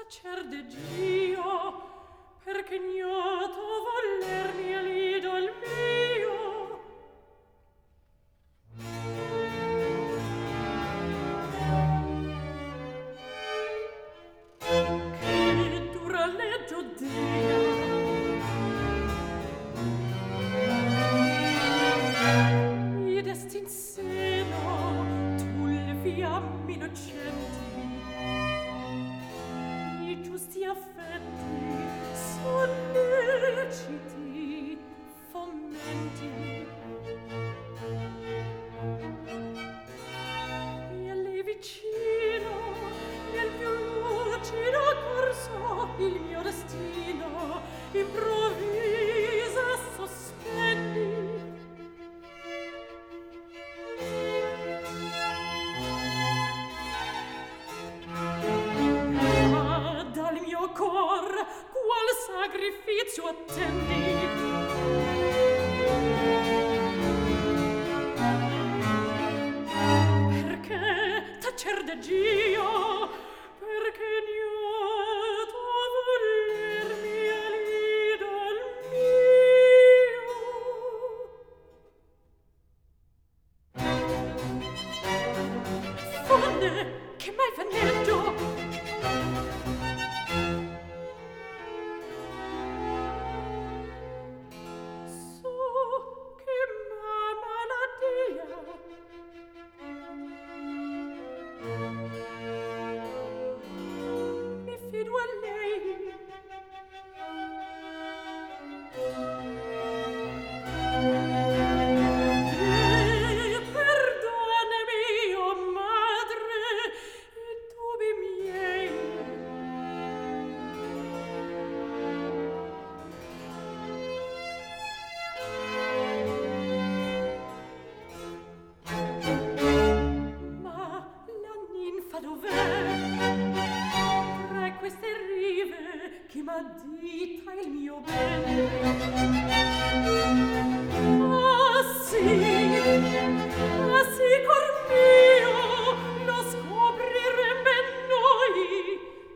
tacer de Dio, perché ignoto volermi all'idol mio. Che dura leggio Dea, mi desti in seno tu le fiamme innocenti, i giusti affetti solleciti fomenti, e a lei vicino nel più lucido corso il mio destino improvvisa sospendi. Ma dal mio cor qual sacrificio attendi? Perché tacer de Dio, perché ignoto volermi all'idol mio. Fonde, che mai vanneggio? So che m'ha malattia, mi fido a lei. Perdonami, o madre, i tubi miei. Ma la ninfa dov'è? Tra queste rive chi m'addita il mio bene? Ah sì, cor mio, lo scopriremmo noi.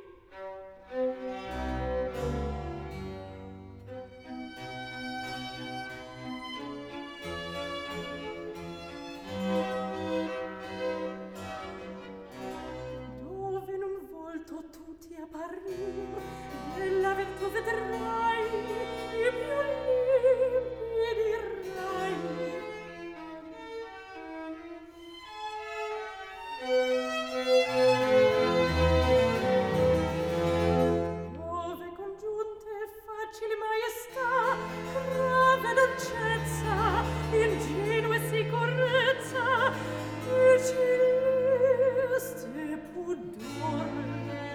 Dove in un volto tu ti apparir, nella virtù vedrai i più limpidi rai. Dove congiunte facili maestà, grave dolcezza, ingenue sicurezza, e celeste pudore.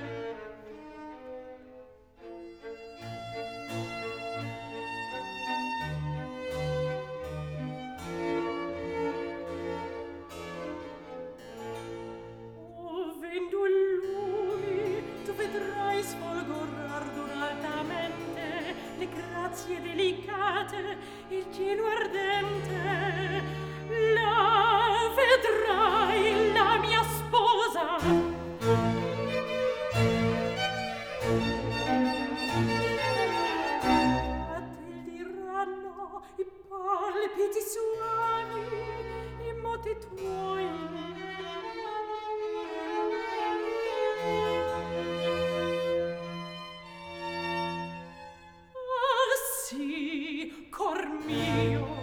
Ove in due lumi tu vedrai sfolgorar d'un'alta mente le grazie delicate, il chino ardente. La vedrai la mia sposa. A te diranno i palpiti suavi, i moti tuoi. Ah sì, cor mio,